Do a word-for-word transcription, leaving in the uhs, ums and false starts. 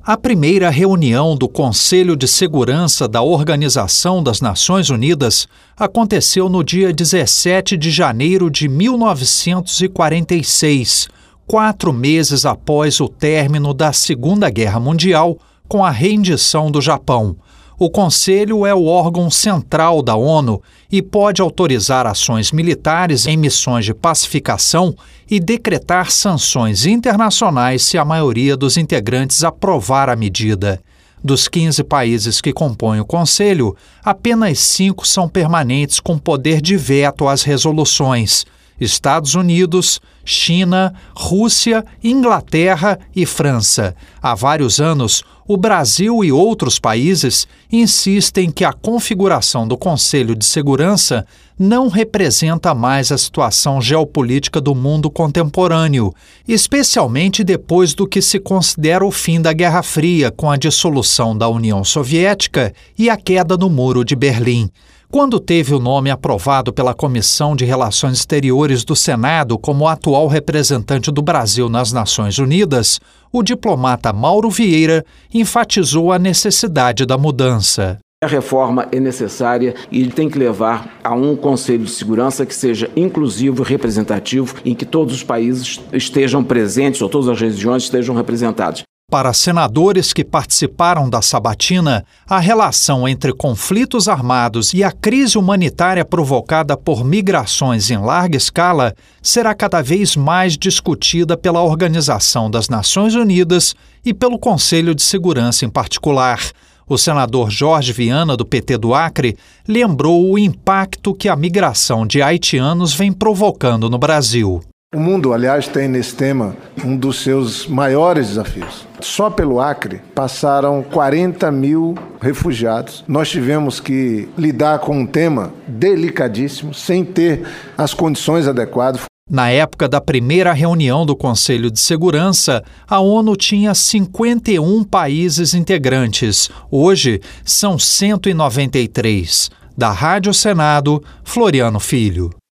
A primeira reunião do Conselho de Segurança da Organização das Nações Unidas aconteceu no dia dezessete de janeiro de mil novecentos e quarenta e seis, quatro meses após o término da Segunda Guerra Mundial, com a rendição do Japão. O Conselho é o órgão central da ONU e pode autorizar ações militares em missões de pacificação e decretar sanções internacionais se a maioria dos integrantes aprovar a medida. Dos quinze países que compõem o Conselho, apenas cinco são permanentes com poder de veto às resoluções: Estados Unidos, China, Rússia, Inglaterra e França. Há vários anos, o Brasil e outros países insistem que a configuração do Conselho de Segurança não representa mais a situação geopolítica do mundo contemporâneo, especialmente depois do que se considera o fim da Guerra Fria, com a dissolução da União Soviética e a queda do Muro de Berlim. Quando teve o nome aprovado pela Comissão de Relações Exteriores do Senado como atual representante do Brasil nas Nações Unidas, o diplomata Mauro Vieira enfatizou a necessidade da mudança. A reforma é necessária e tem que levar a um Conselho de Segurança que seja inclusivo e representativo, em que todos os países estejam presentes ou todas as regiões estejam representadas. Para senadores que participaram da sabatina, a relação entre conflitos armados e a crise humanitária provocada por migrações em larga escala será cada vez mais discutida pela Organização das Nações Unidas e pelo Conselho de Segurança em particular. O senador Jorge Viana, do P T do Acre, lembrou o impacto que a migração de haitianos vem provocando no Brasil. O mundo, aliás, tem nesse tema um dos seus maiores desafios. Só pelo Acre passaram quarenta mil refugiados. Nós tivemos que lidar com um tema delicadíssimo, sem ter as condições adequadas. Na época da primeira reunião do Conselho de Segurança, a ONU tinha cinquenta e um países integrantes. Hoje, são cento e noventa e três. Da Rádio Senado, Floriano Filho.